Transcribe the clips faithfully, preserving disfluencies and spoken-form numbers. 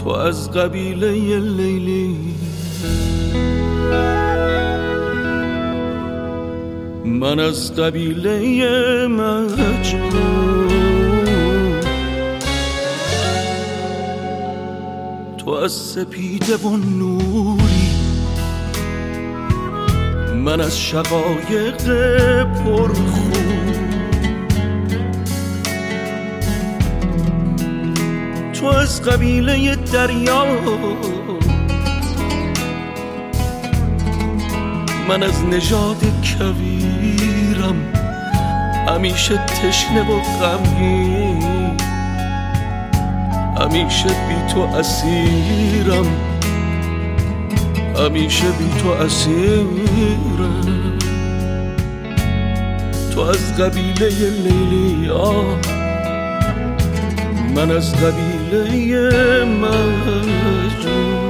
تو از قبیله لیلی، من از قبیله مجنون. تو از سپیده و نوری، من از شقایق پرخون. تو از قبیله دریا، من از نژاد کویرم، همیشه تشنه و غمگین، همیشه بی تو اسیرم، همیشه بی تو اسیرم. تو از قبیله لیلی، من از قبیله مجنون.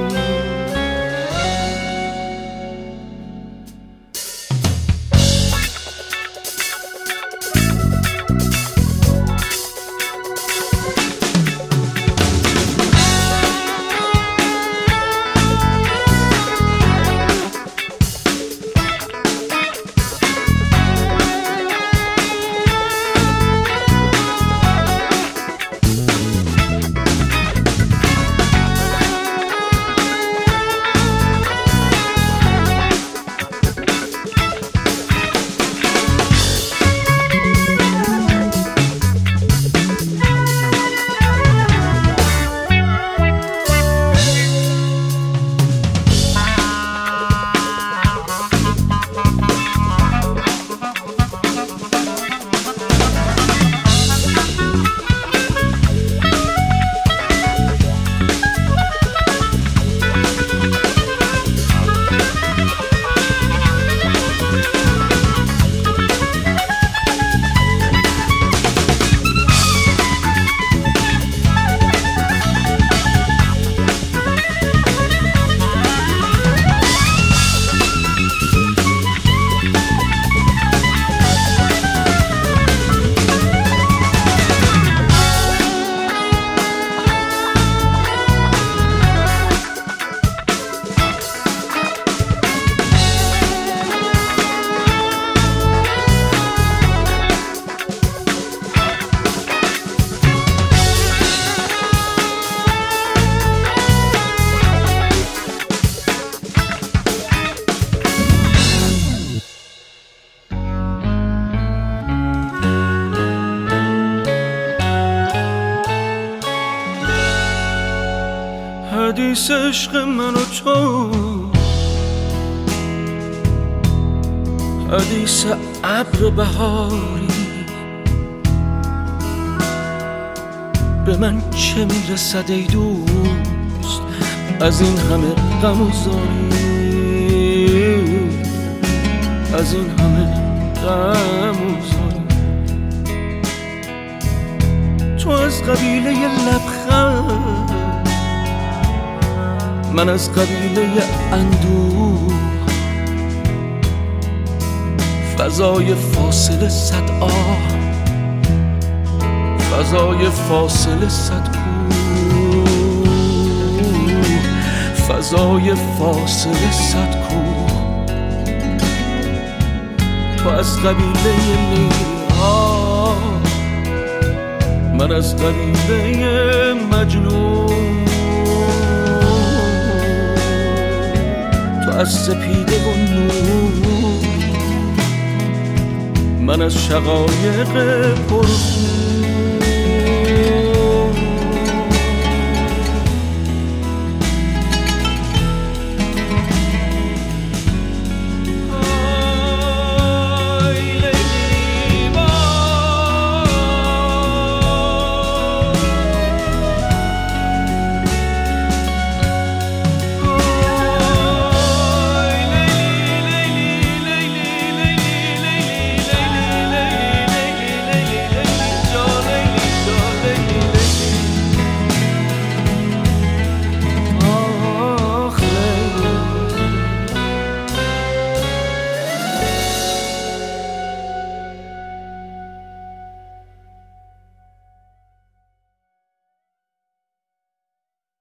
حدیث عشق من و تو، حدیث ابر بهاری، به من چه میرسد ای دوست از این همه غم و زاری، از این همه غم و زاری. تو از قبیله لبخند، من از قبیله اندوه، فضای فاصله صد آه، فضای فاصله صد کوه، فضای فاصله صد کوه. تو از قبیله لیلا، من از قبیله مجنون. تو از سپیده و نور، من از شقایق پرخون.